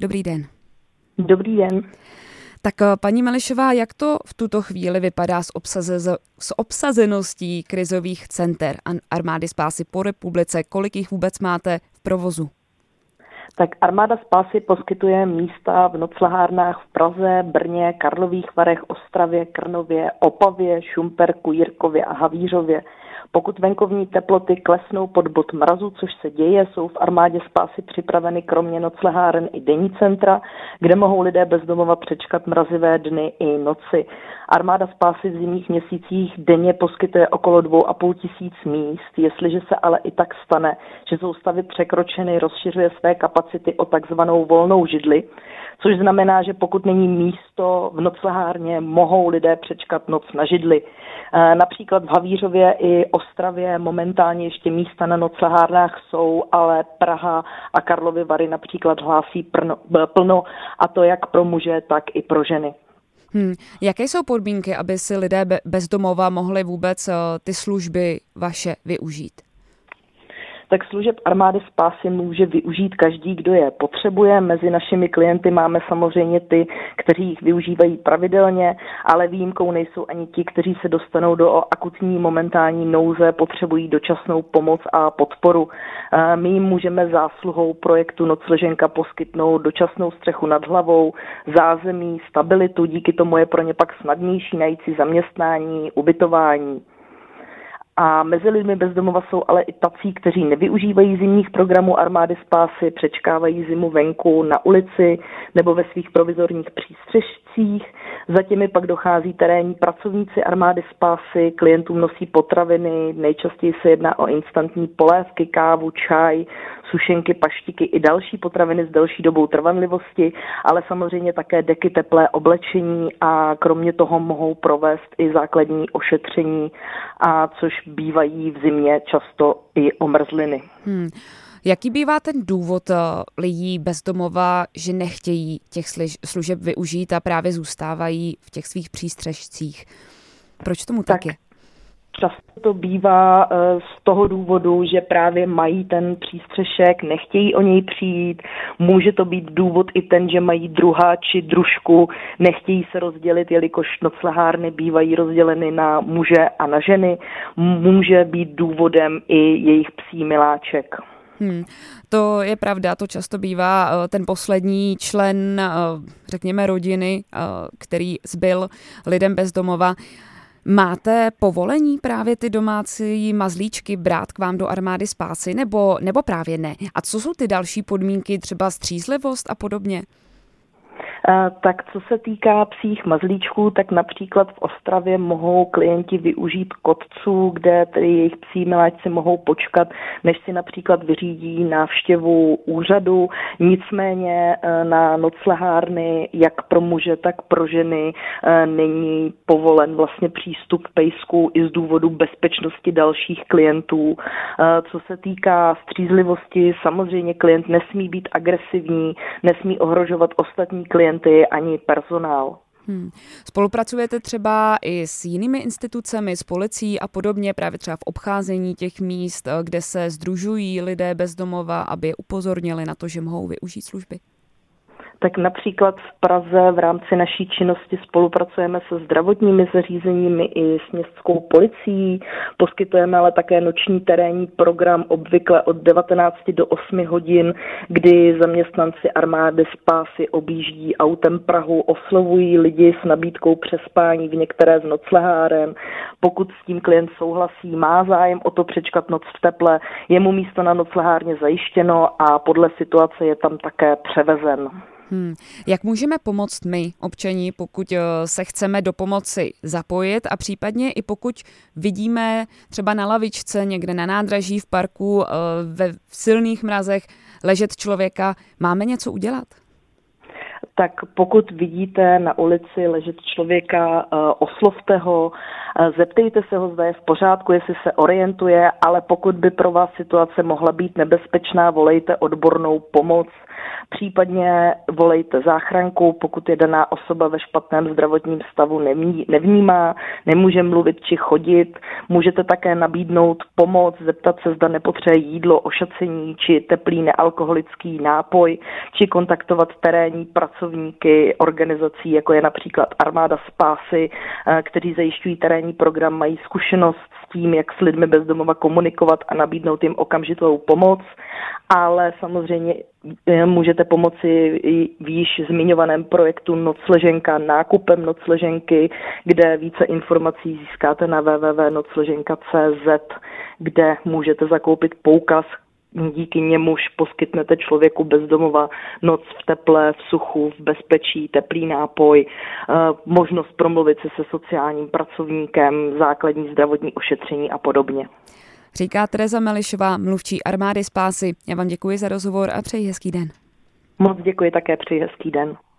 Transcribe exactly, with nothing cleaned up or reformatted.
Dobrý den. Dobrý den. Tak paní Melišová, jak to v tuto chvíli vypadá s, obsaze, s obsazeností krizových center Armády spásy po republice? Kolik jich vůbec máte v provozu? Tak Armáda spásy poskytuje místa v noclehárnách v Praze, Brně, Karlových Varech, Ostravě, Krnově, Opavě, Šumperku, Jirkově a Havířově. Pokud venkovní teploty klesnou pod bod mrazu, což se děje, jsou v Armádě spásy připraveny kromě nocleháren i denní centra, kde mohou lidé bez domova přečkat mrazivé dny i noci. Armáda spásy v zimních měsících denně poskytuje okolo dvou a půl tisíc míst. Jestliže se ale i tak stane, že jsou stavy překročeny, rozšiřuje své kapacity o takzvanou volnou židli, což znamená, že pokud není místo v noclehárně, mohou lidé přečkat noc na židli. Například v Havířově i Ostravě momentálně ještě místa na noclehárnách jsou, ale Praha a Karlovy Vary například hlásí prno, plno, a to jak pro muže, tak i pro ženy. Hmm. Jaké jsou podmínky, aby si lidé bez domova mohli vůbec ty služby vaše využít? Tak služeb Armády spásy může využít každý, kdo je potřebuje. Mezi našimi klienty máme samozřejmě ty, kteří jich využívají pravidelně, ale výjimkou nejsou ani ti, kteří se dostanou do akutní momentální nouze, potřebují dočasnou pomoc a podporu. My jim můžeme zásluhou projektu Nocleženka poskytnout dočasnou střechu nad hlavou, zázemí, stabilitu, díky tomu je pro ně pak snadnější najít si zaměstnání, ubytování. A mezi lidmi bez domova jsou ale i tací, kteří nevyužívají zimních programů Armády spásy, přečkávají zimu venku, na ulici nebo ve svých provizorních přístřešcích. Za těmi pak dochází terénní pracovníci Armády spásy, klientům nosí potraviny, nejčastěji se jedná o instantní polévky, kávu, čaj, sušenky, paštiky i další potraviny s delší dobou trvanlivosti, ale samozřejmě také deky, teplé oblečení a kromě toho mohou provést i základní ošetření, a což bývají v zimě často i omrzliny. Hmm. Jaký bývá ten důvod lidí bez domova, že nechtějí těch služeb využít a právě zůstávají v těch svých přístřešcích? Proč tomu tak, tak je? Často to bývá z toho důvodu, že právě mají ten přístřešek, nechtějí o něj přijít. Může to být důvod i ten, že mají druha či družku, nechtějí se rozdělit, jelikož noclehárny bývají rozděleny na muže a na ženy. Může být důvodem i jejich psí miláček. Hmm, to je pravda, to často bývá ten poslední člen, řekněme, rodiny, který zbyl lidem bez domova. Máte povolení právě ty domácí mazlíčky brát k vám do Armády spásy, nebo, nebo právě ne? A co jsou ty další podmínky, třeba střízlivost a podobně? Tak co se týká psích mazlíčků, tak například v Ostravě mohou klienti využít kotců, kde tedy jejich psí miláčci mohou počkat, než si například vyřídí návštěvu úřadu. Nicméně na noclehárny, jak pro muže, tak pro ženy, není povolen vlastně přístup pejsků i z důvodu bezpečnosti dalších klientů. Co se týká střízlivosti, samozřejmě klient nesmí být agresivní, nesmí ohrožovat ostatní klienty ani personál. Hmm. Spolupracujete třeba i s jinými institucemi, s policií a podobně, právě třeba v obcházení těch míst, kde se sdružují lidé bez domova, aby je upozornili na to, že mohou využít služby? Tak například v Praze v rámci naší činnosti spolupracujeme se zdravotními zařízeními i s městskou policií. Poskytujeme ale také noční terénní program obvykle od devatenácti do osmi hodin, kdy zaměstnanci Armády spásy objíždí autem Prahu, oslovují lidi s nabídkou přespání v některé z nocleháren. Pokud s tím klient souhlasí, má zájem o to přečkat noc v teple, je mu místo na noclehárně zajištěno a podle situace je tam také převezen. Hmm. Jak můžeme pomoct my, občani, pokud se chceme do pomoci zapojit a případně i pokud vidíme třeba na lavičce někde na nádraží v parku ve silných mrazech ležet člověka, máme něco udělat? tak pokud vidíte na ulici ležet člověka, oslovte ho, zeptejte se ho, zda je v pořádku, jestli se orientuje, ale pokud by pro vás situace mohla být nebezpečná, volejte odbornou pomoc, případně volejte záchranku, pokud je daná osoba ve špatném zdravotním stavu nevnímá, nemůže mluvit či chodit. Můžete také nabídnout pomoc, zeptat se, zda nepotřebuje jídlo, ošacení či teplý nealkoholický nápoj, či kontaktovat terénní pracovníky organizací, jako je například Armáda spásy, kteří zajišťují terénní program, mají zkušenost s tím, jak s lidmi bez domova komunikovat a nabídnout jim okamžitou pomoc, ale samozřejmě můžete pomoci i v již zmiňovaném projektu Nocleženka nákupem nocleženky, kde více informací získáte na w w w tečka nocleženka tečka c z, kde můžete zakoupit poukaz, díky němuž poskytnete člověku bez domova noc v teple, v suchu, v bezpečí, teplý nápoj, možnost promluvit se se sociálním pracovníkem, základní zdravotní ošetření a podobně. Říká Tereza Melišová, mluvčí Armády spásy. Já vám děkuji za rozhovor a přeji hezký den. Moc děkuji, také přeji hezký den.